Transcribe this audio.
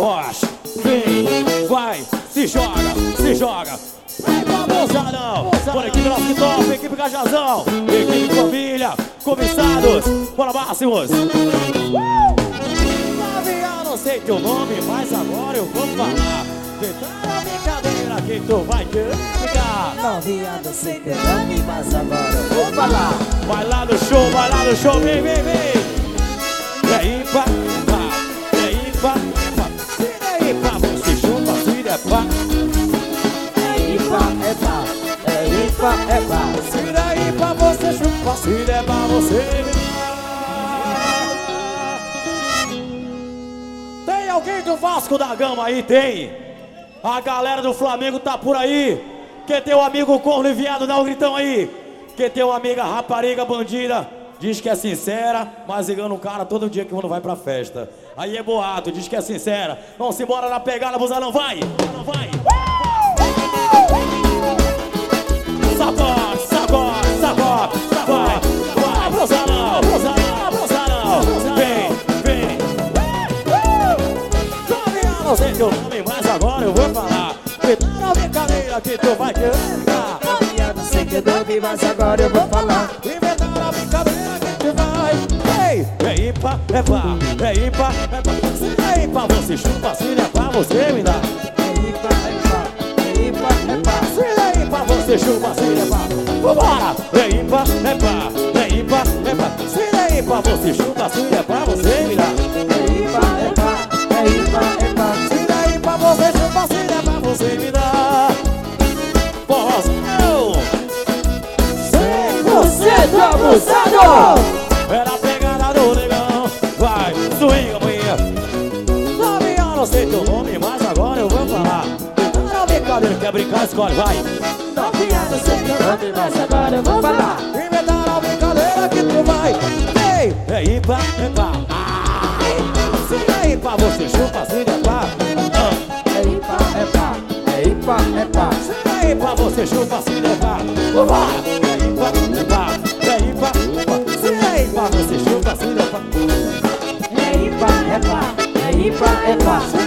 Rocha, vem, vai, se joga, se joga. Vem pra Bolsadão, bora equipe Nosso Top, equipe Cajazão, equipe Família, comissados, bora Máximos. Eu não sei teu nome, mas agora eu vou falar. Tá na brincadeira que tu vai querer ficar. Novinha, não sei teu nome, mas agora eu vou falar. Vai lá no show, vem, vem, vem. E aí, pá, pá, e aí, pá, pá. Se daí, pá, você chupa, se der pá. É pá, é pá, é pá. Se daí, pá, você chupa, se der pá, você me dá. Tem alguém do Vasco da Gama aí? Tem. A galera do Flamengo tá por aí. Quem tem o amigo corno e viado, dá um gritão aí. Quem tem uma amiga rapariga bandida, diz que é sincera, mas engana o cara todo dia que quando vai pra festa. Aí é boato, diz que é sincera. Vamos embora na pegada, Busalão, vai! Vai! Sacode, sacode, sacode, sacode! Vai, Busalão, Busalão, Busalão! Vem, vem! Não sei teu nome, mas agora eu vou falar. Tá na brincadeira que tu vai querer ficar. Novinha, não sei teu nome, mas agora eu vou falar. Inventaram a brincadeira que tu vai. Ei, é ímpar, é pá, é ímpar, é pá. Se é ímpar, você chupa, se é pá, você me dá. É ímpar, é pá, é ímpar, é pá. Se é ímpar, você chupa, se é pá. Vambora! É ímpar, é pá, é ímpar, é pá. Se é ímpar, você chupa, se é pá, você me dá. É ímpar, é pá, é ímpar, é pá. Se é ímpar, você chupa, se é pá, você me dá. Forrozão! 100% abusado! Era a pegada do negão. Vai, swinga, mulher. Novinha, não sei teu nome, mas agora eu vou falar. Tá na brincadeira, quer brincar, escolhe, vai. Novinha, não sei teu nome, mas agora eu vou falar. Inventaram a brincadeira que tu vai. Ei, é ímpar, é pá. Se é ímpar, você chupa, se é pá. É ímpar, é pá, é ímpar, é pá. Se é ímpar, você chupa, se é pá. Vambora! É ímpar, é pá. É ímpar, é pá. Se é ímpar, você chupa, se é pá. É ímpar, é pá, é ímpar, é pá.